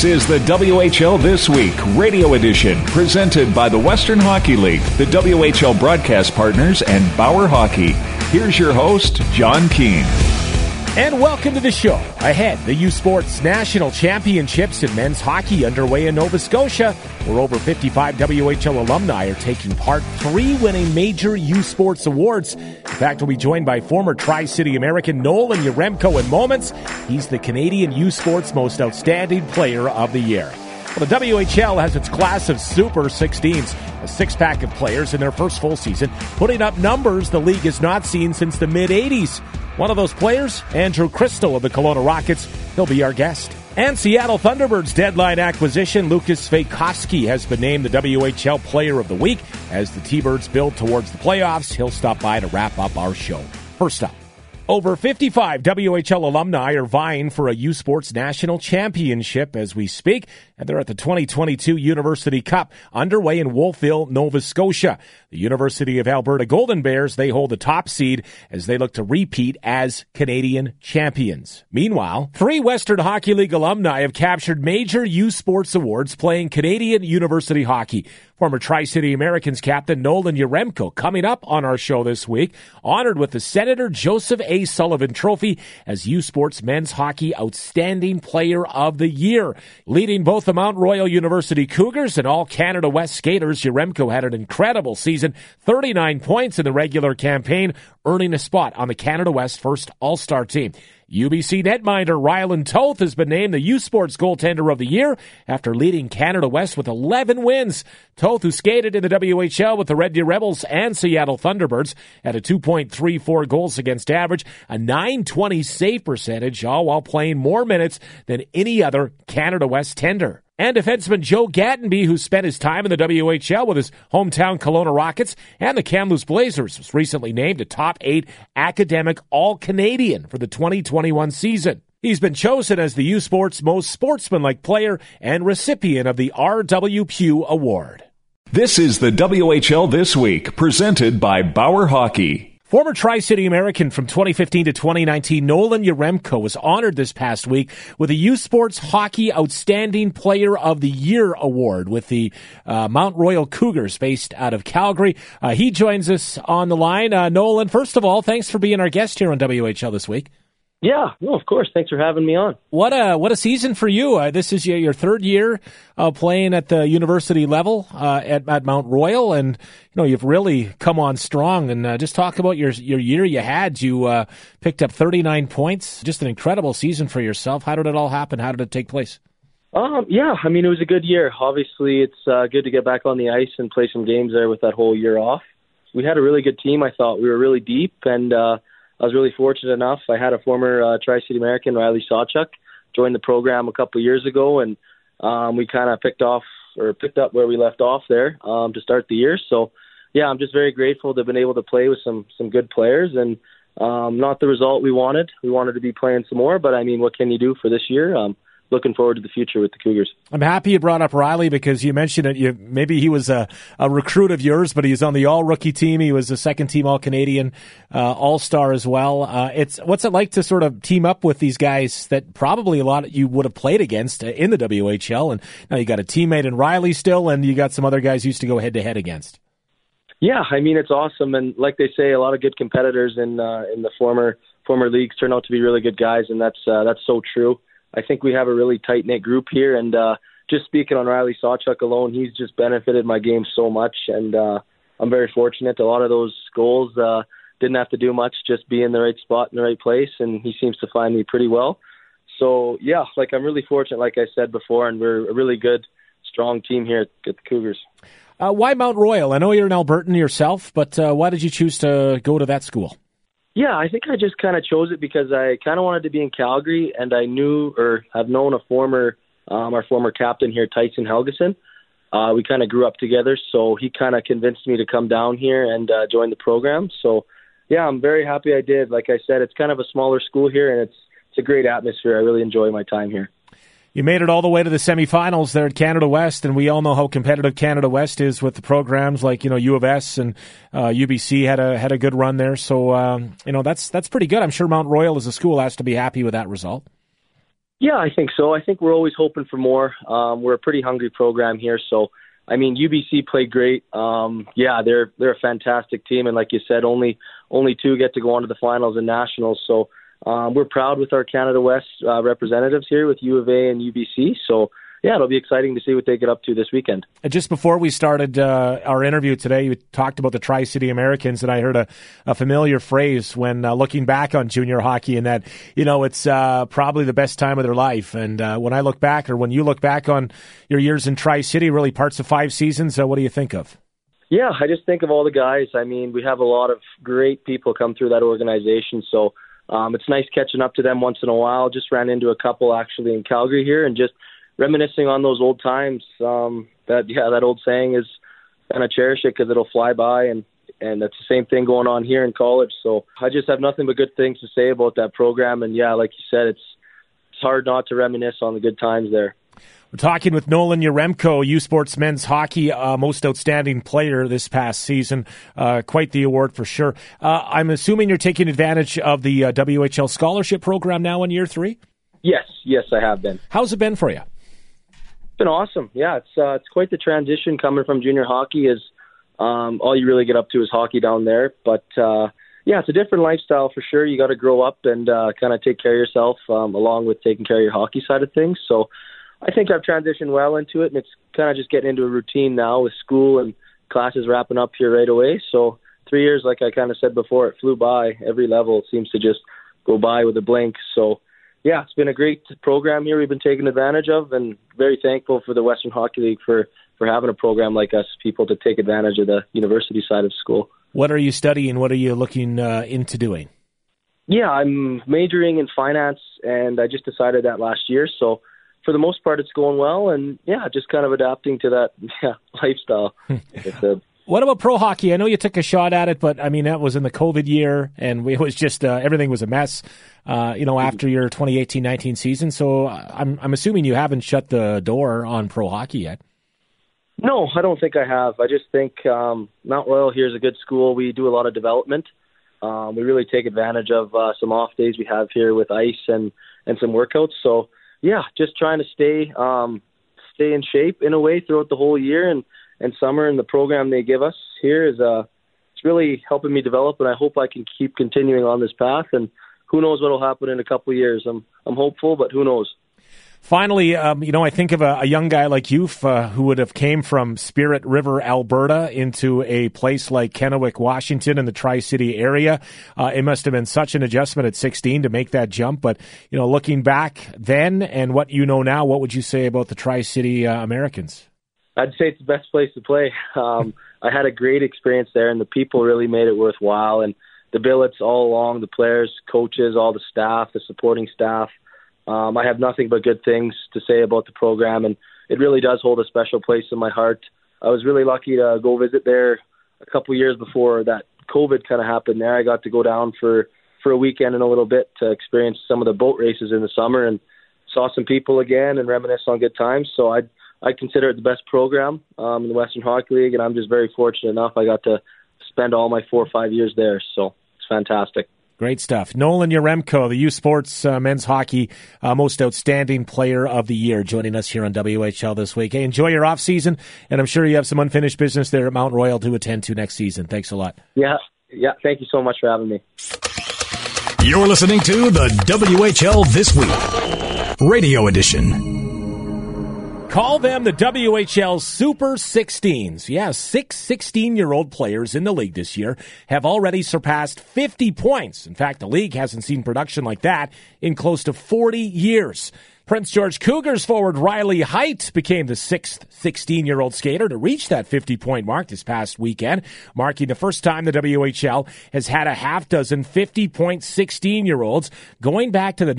This is the WHL This Week radio edition, presented by the Western Hockey League, the WHL broadcast partners, and Bauer Hockey. Here's your host, John Keane. And welcome to the show. Ahead, the U Sports National Championships in men's hockey underway in Nova Scotia, where over 55 WHL alumni are taking part, 3 winning major U Sports awards. In fact, we'll be joined by former Tri-City American Nolan Yaremko in moments. He's the Canadian U Sports Most Outstanding Player of the Year. Well, the WHL has its class of Super 16s, a six-pack of players in their first full season, putting up numbers the league has not seen since the mid-'80s. One of those players, Andrew Crystal of the Kelowna Rockets, he'll be our guest. And Seattle Thunderbirds deadline acquisition, Lucas Svejkovsky has been named the WHL Player of the Week. As the T-Birds build towards the playoffs, he'll stop by to wrap up our show. First up, over 55 WHL alumni are vying for a U Sports National Championship as we speak, and they're at the 2022 University Cup underway in Wolfville, Nova Scotia. The University of Alberta Golden Bears, they hold the top seed as they look to repeat as Canadian champions. Meanwhile, 3 Western Hockey League alumni have captured major U Sports awards playing Canadian university hockey. Former Tri-City Americans captain Nolan Yaremko coming up on our show this week, honored with the Senator Joseph A. Sullivan Trophy as U Sports Men's Hockey Outstanding Player of the Year. Leading both the Mount Royal University Cougars and all Canada West skaters, Yaremko had an incredible season, 39 points in the regular campaign, earning a spot on the Canada West first All-Star team. UBC netminder Ryland Toth has been named the U Sports Goaltender of the Year after leading Canada West with 11 wins. Toth, who skated in the WHL with the Red Deer Rebels and Seattle Thunderbirds, had a 2.34 goals against average, a .920 save percentage, all while playing more minutes than any other Canada West tender. And defenseman Joe Gattenby, who spent his time in the WHL with his hometown Kelowna Rockets and the Kamloops Blazers, was recently named a top 8 academic All-Canadian for the 2021 season. He's been chosen as the U Sports Most Sportsmanlike Player and recipient of the R.W. Pugh Award. This is the WHL This Week, presented by Bauer Hockey. Former Tri-City American from 2015 to 2019, Nolan Yaremko was honored this past week with a U Sports Hockey Outstanding Player of the Year award with the Mount Royal Cougars based out of Calgary. He joins us on the line. Nolan, first of all, thanks for being our guest here on WHL this week. Yeah, no, of course. Thanks for having me on. What a season for you. This is your third year playing at the university level at Mount Royal, and you've really come on strong. And just talk about your year you had. You picked up 39 points. Just an incredible season for yourself. How did it all happen? How did it take place? Yeah, I mean, it was a good year. Obviously, it's good to get back on the ice and play some games there with that whole year off. We had a really good team, I thought. We were really deep, and I was really fortunate enough. I had a former Tri-City American, Riley Sawchuk, join the program a couple of years ago, and we kind of picked up where we left off there to start the year. So, yeah, I'm just very grateful to have been able to play with some good players, and not the result we wanted. We wanted to be playing some more, but, I mean, what can you do for this year? Looking forward to the future with the Cougars. I'm happy you brought up Riley because you mentioned it. Maybe he was a recruit of yours, but he's on the all-rookie team. He was a second-team All-Canadian All-Star as well. What's it like to sort of team up with these guys that probably a lot you would have played against in the WHL? And now you got a teammate in Riley still, and you got some other guys you used to go head-to-head against. Yeah, I mean, it's awesome. And like they say, a lot of good competitors in the former leagues turn out to be really good guys, and that's so true. I think we have a really tight-knit group here, and just speaking on Riley Sawchuk alone, he's just benefited my game so much, and I'm very fortunate. A lot of those goals didn't have to do much, just be in the right spot in the right place, and he seems to find me pretty well. So, yeah, I'm really fortunate, like I said before, and we're a really good, strong team here at the Cougars. Why Mount Royal? I know you're an Albertan yourself, but why did you choose to go to that school? Yeah, I think I just kind of chose it because I kind of wanted to be in Calgary, and I knew or have known our former captain here, Tyson Helgeson. We kind of grew up together, so he kind of convinced me to come down here and join the program. So, yeah, I'm very happy I did. Like I said, it's kind of a smaller school here, and it's a great atmosphere. I really enjoy my time here. You made it all the way to the semifinals there at Canada West, and we all know how competitive Canada West is with the programs like U of S and UBC had a good run there. So that's pretty good. I'm sure Mount Royal as a school has to be happy with that result. Yeah, I think so. I think we're always hoping for more. We're a pretty hungry program here, so I mean, UBC played great. They're a fantastic team, and like you said, only two get to go on to the finals and nationals. So we're proud with our Canada West representatives here with U of A and UBC. So yeah, it'll be exciting to see what they get up to this weekend. Just before we started our interview today, you talked about the Tri-City Americans, and I heard a familiar phrase when looking back on junior hockey, and that, it's probably the best time of their life. And when I look back, or when you look back on your years in Tri-City, really parts of 5 seasons, what do you think of? Yeah, I just think of all the guys. I mean, we have a lot of great people come through that organization, so it's nice catching up to them once in a while. Just ran into a couple actually in Calgary here, and just reminiscing on those old times. That old saying is kind of cherish it because it'll fly by, and that's the same thing going on here in college. So I just have nothing but good things to say about that program. And yeah, like you said, it's hard not to reminisce on the good times there. We're talking with Nolan Yaremko, U Sports Men's Hockey Most Outstanding Player this past season. Quite the award for sure. I'm assuming you're taking advantage of the WHL scholarship program now in year 3? Yes, I have been. How's it been for you? It's been awesome. Yeah, it's quite the transition coming from junior hockey. Is all you really get up to is hockey down there. But it's a different lifestyle for sure. You got to grow up and kind of take care of yourself along with taking care of your hockey side of things. So I think I've transitioned well into it, and it's kind of just getting into a routine now with school and classes wrapping up here right away. So 3 years, like I kind of said before, it flew by. Every level seems to just go by with a blink. So yeah, it's been a great program here we've been taking advantage of, and very thankful for the Western Hockey League for having a program like us, people to take advantage of the university side of school. What are you studying? What are you looking into doing? Yeah, I'm majoring in finance, and I just decided that last year. So for the most part, it's going well, and yeah, just kind of adapting to that lifestyle. What about pro hockey? I know you took a shot at it, but I mean, that was in the COVID year, and it was just everything was a mess, after your 2018-19 season. So I'm assuming you haven't shut the door on pro hockey yet. No, I don't think I have. I just think Mount Royal here is a good school. We do a lot of development. We really take advantage of some off days we have here with ice and some workouts. So yeah, just trying to stay in shape in a way throughout the whole year and summer, and the program they give us here is it's really helping me develop, and I hope I can keep continuing on this path, and who knows what will happen in a couple of years. I'm hopeful, but who knows. Finally, I think of a young guy like you who would have came from Spirit River, Alberta into a place like Kennewick, Washington in the Tri-City area. It must have been such an adjustment at 16 to make that jump. But, looking back then and what you know now, what would you say about the Tri-City Americans? I'd say it's the best place to play. I had a great experience there, and the people really made it worthwhile. And the billets all along, the players, coaches, all the staff, the supporting staff. I have nothing but good things to say about the program, and it really does hold a special place in my heart. I was really lucky to go visit there a couple years before that COVID kind of happened there. I got to go down for a weekend and a little bit to experience some of the boat races in the summer and saw some people again and reminisce on good times. So I consider it the best program in the Western Hockey League, and I'm just very fortunate enough I got to spend all my 4 or 5 years there. So it's fantastic. Great stuff. Nolan Yaremko, the U Sports Men's Hockey Most Outstanding Player of the Year, joining us here on WHL this week. Hey, enjoy your off-season, and I'm sure you have some unfinished business there at Mount Royal to attend to next season. Thanks a lot. Yeah. Thank you so much for having me. You're listening to the WHL This Week, Radio Edition. Call them the WHL Super 16s. Yeah, 6 16-year-old players in the league this year have already surpassed 50 points. In fact, the league hasn't seen production like that in close to 40 years. Prince George Cougars forward Riley Height became the 6th 16-year-old skater to reach that 50-point mark this past weekend, marking the first time the WHL has had a half dozen 50-point 16-year-olds going back to the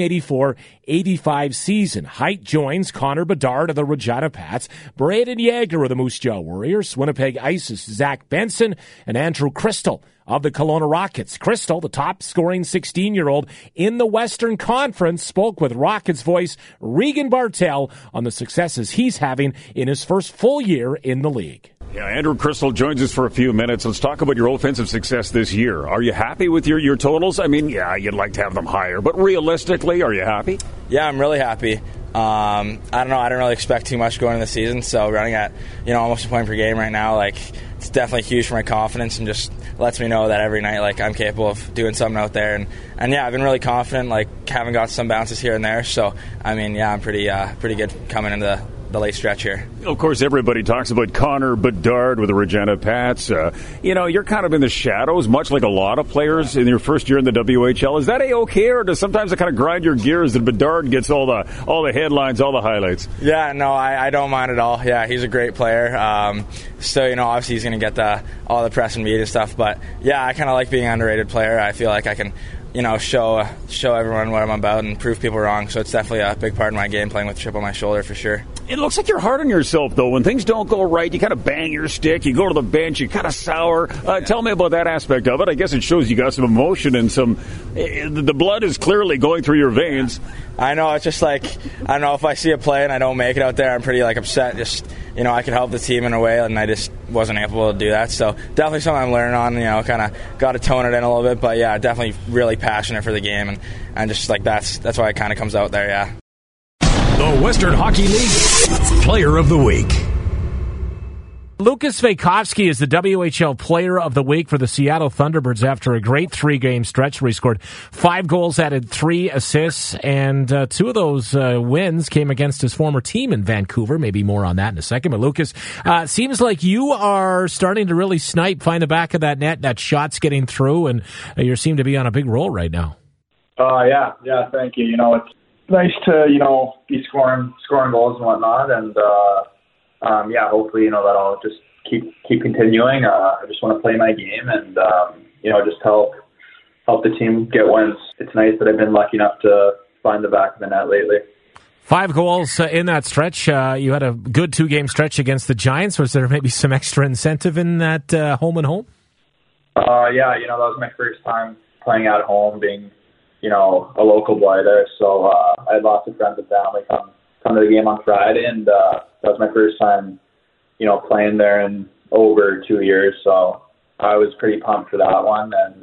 1984-85 season. Height joins Connor Bedard of the Regina Pats, Braden Yeager of the Moose Jaw Warriors, Winnipeg Ice's Zach Benson, and Andrew Crystal of the Kelowna Rockets. Crystal, the top-scoring 16-year-old in the Western Conference, spoke with Rockets voice Regan Bartel on the successes he's having in his first full year in the league. Yeah, Andrew Crystal joins us for a few minutes. Let's talk about your offensive success this year. Are you happy with your totals? I mean, yeah, you'd like to have them higher, but realistically, are you happy? Yeah, I'm really happy. I don't know. I don't really expect too much going into the season, so running at almost a point per game right now, it's definitely huge for my confidence and just lets me know that every night I'm capable of doing something out there. And yeah, I've been really confident. Haven't got some bounces here and there, so I mean, yeah, I'm pretty good coming into the late stretch here. Of course, everybody talks about Connor Bedard with the Regina Pats. You're kind of in the shadows, much like a lot of players in your first year in the WHL. Is that A-okay, or does sometimes it kind of grind your gears that Bedard gets all the headlines, all the highlights? Yeah, no, I don't mind at all. Yeah, he's a great player. So, obviously he's going to get all the press and media stuff. But, yeah, I kind of like being an underrated player. I feel like I can show everyone what I'm about and prove people wrong. So it's definitely a big part of my game, playing with a chip on my shoulder for sure. It looks like you're hard on yourself, though. When things don't go right, you kind of bang your stick, you go to the bench, you kind of sour. Tell me about that aspect of it. I guess it shows you got some emotion and the blood is clearly going through your veins. I know, it's just I don't know, if I see a play and I don't make it out there, I'm pretty upset. Just, I could help the team in a way, and I just wasn't able to do that. So definitely something I'm learning on, kind of got to tone it in a little bit. But yeah, definitely really passionate for the game, and just that's why it kind of comes out there, yeah. The Western Hockey League Player of the Week. Lukas Svejkovsky is the WHL Player of the Week for the Seattle Thunderbirds after a great 3-game stretch where he scored 5 goals, added 3 assists, and 2 of those wins came against his former team in Vancouver. Maybe more on that in a second. But Lucas, seems like you are starting to really find the back of that net, that shot's getting through, and you seem to be on a big roll right now. Yeah, thank you. It's nice to, be scoring goals and whatnot, and hopefully, that'll just keep continuing. I just want to play my game and, just help the team get wins. It's nice that I've been lucky enough to find the back of the net lately. 5 goals in that stretch. You had a good 2-game stretch against the Giants. Was there maybe some extra incentive in that home and home? That was my first time playing at home, being, a local boy there. So I had lots of friends and family come to the game on Friday, and that was my first time, playing there in over 2 years. So I was pretty pumped for that one, and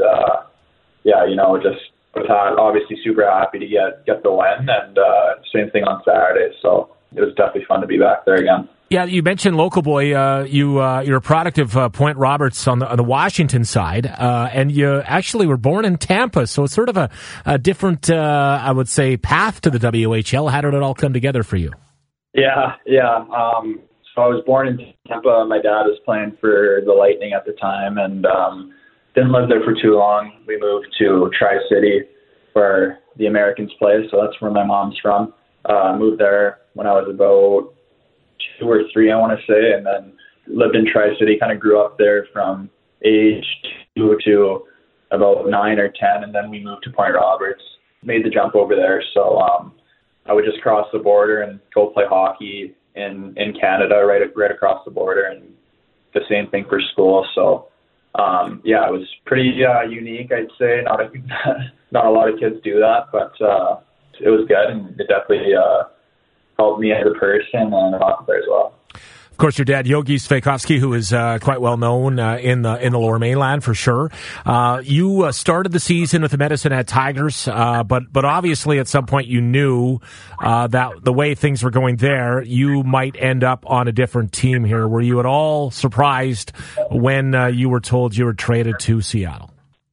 just was obviously super happy to get the win, and same thing on Saturday. So it was definitely fun to be back there again. Yeah, you mentioned local boy. You're a product of Point Roberts on the Washington side, and you actually were born in Tampa, so it's sort of a different, I would say, path to the WHL. How did it all come together for you? Yeah. So I was born in Tampa. My dad was playing for the Lightning at the time, and didn't live there for too long. We moved to Tri-City, where the Americans play, so that's where my mom's from. Moved there when I was about 2 or 3, I want to say, and then lived in Tri-City, kind of grew up there from age 2 to about 9 or 10, and then we moved to Point Roberts, made the jump over there. So I would just cross the border and go play hockey in Canada, right across the border, and the same thing for school. So it was pretty unique, I'd say. Not a lot of kids do that, but it was good, and it definitely helped me as a person and a hockey player as well. Of course, your dad, Yogi Svejkovsky, who is quite well known in the Lower Mainland for sure. You started the season with the Medicine Hat Tigers, but obviously at some point you knew that the way things were going there, you might end up on a different team here. Were you at all surprised when you were told you were traded to Seattle?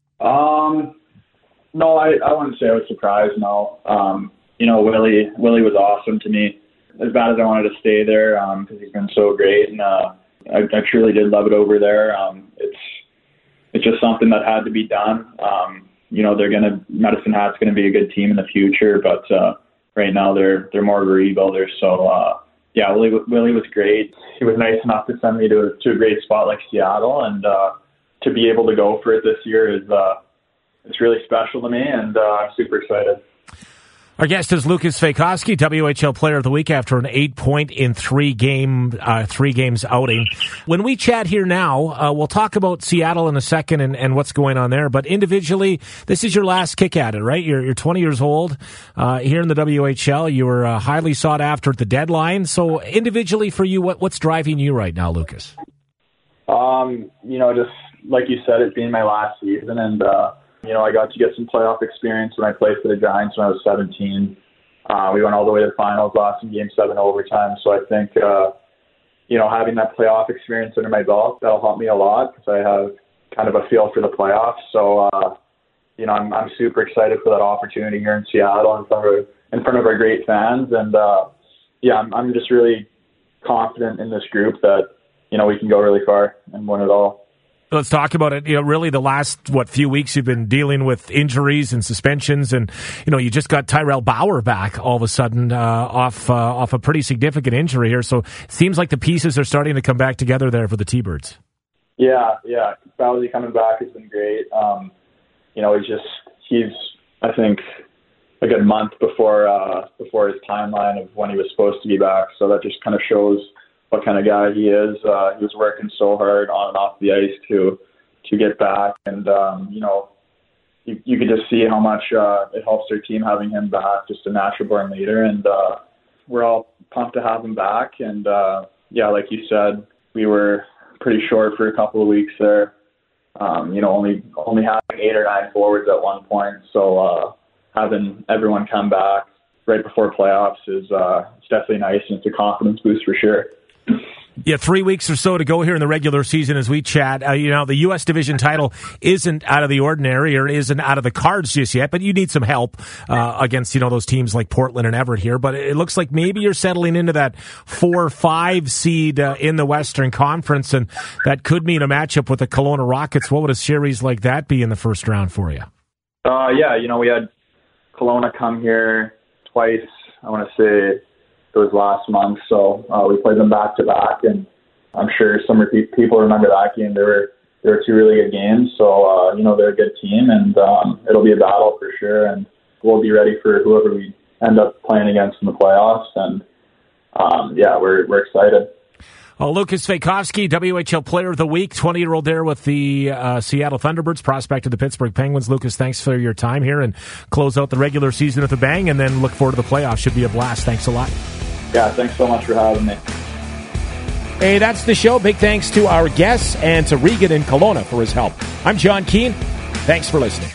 No, I wouldn't say I was surprised, no. Willie was awesome to me. As bad as I wanted to stay there, because he's been so great, and I truly did love it over there. It's just something that had to be done. Medicine Hat's gonna be a good team in the future, but right now they're more of a rebuilder. So Willie was great. He was nice enough to send me to a great spot like Seattle, and to be able to go for it this year is it's really special to me, and I'm super excited. Our guest is Lukas Svejkovsky, WHL Player of the Week after an 8-point in three games outing. When we chat here now, we'll talk about Seattle in a second and what's going on there. But individually, this is your last kick at it, right? You're 20 years old here in the WHL. You were highly sought after at the deadline. So individually for you, what's driving you right now, Lukas? Just like you said, it being my last season, and I got to get some playoff experience when I played for the Giants when I was 17. We went all the way to the finals, lost in Game 7 overtime. So I think, having that playoff experience under my belt, that'll help me a lot because I have kind of a feel for the playoffs. So, I'm super excited for that opportunity here in Seattle in front of our great fans. And, I'm just really confident in this group that, we can go really far and win it all. Let's talk about it. Really the last, few weeks you've been dealing with injuries and suspensions, and, you just got Tyrell Bauer back all of a sudden off a pretty significant injury here. So it seems like the pieces are starting to come back together there for the T-Birds. Yeah. Bowsy coming back has been great. He's I think, a good month before his timeline of when he was supposed to be back. So that just kind of shows what kind of guy he is. He was working so hard on and off the ice to get back, and you could just see how much it helps their team having him back. Just a natural born leader, and we're all pumped to have him back. And like you said, we were pretty short for a couple of weeks there. Only having 8 or 9 forwards at one point. So having everyone come back right before playoffs is it's definitely nice, and it's a confidence boost for sure. Yeah, 3 weeks or so to go here in the regular season as we chat. The U.S. division title isn't out of the ordinary or isn't out of the cards just yet, but you need some help against, those teams like Portland and Everett here. But it looks like maybe you're settling into that 4-5 seed in the Western Conference, and that could mean a matchup with the Kelowna Rockets. What would a series like that be in the first round for you? We had Kelowna come here twice, I want to say, it was last month, so we played them back-to-back, and I'm sure some people remember that game. They were 2 really good games, so, they're a good team, and it'll be a battle for sure, and we'll be ready for whoever we end up playing against in the playoffs, and, we're excited. Well, Lukas Svejkovsky, WHL Player of the Week, 20-year-old there with the Seattle Thunderbirds, prospect of the Pittsburgh Penguins. Lukas, thanks for your time here, and close out the regular season with a bang, and then look forward to the playoffs. Should be a blast. Thanks a lot. Yeah, thanks so much for having me. Hey, that's the show. Big thanks to our guests and to Regan in Kelowna for his help. I'm John Keane. Thanks for listening.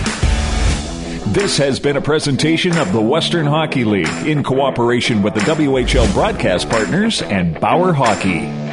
This has been a presentation of the Western Hockey League in cooperation with the WHL broadcast partners and Bauer Hockey.